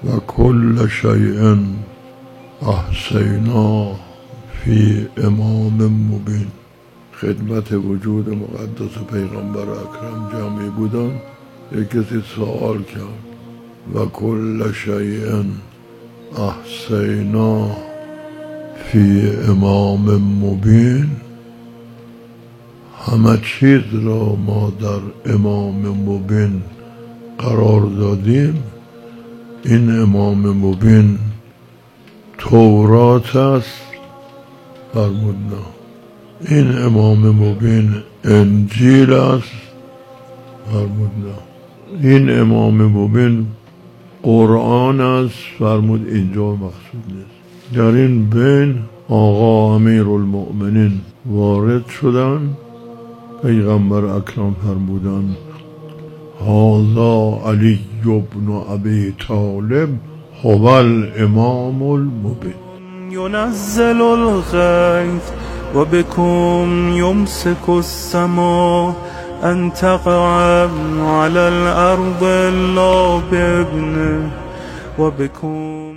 و کل شیء احصیناه فی امام مبین. خدمت وجود مقدس پیغمبر اکرم جمعی بودن. یک کسی سوال کرد و کل شیء احصیناه فی امام مبین، همه چیز را ما در امام مبین قرار دادیم. این امام مبین تورات است؟ فرمود نه. این امام مبین انجیل است؟ فرمود نه. این امام مبین قرآن است؟ فرمود اینجا مقصود نیست. در این بین آقا امیرالمؤمنین وارد شدن. پیغمبر اکرم فرمودن هذا علی بن ابی طالب هو الامام المبین. ينزل الغيث وبكم يمسك السماء أن تقع على الأرض إلا بإذنه وبكم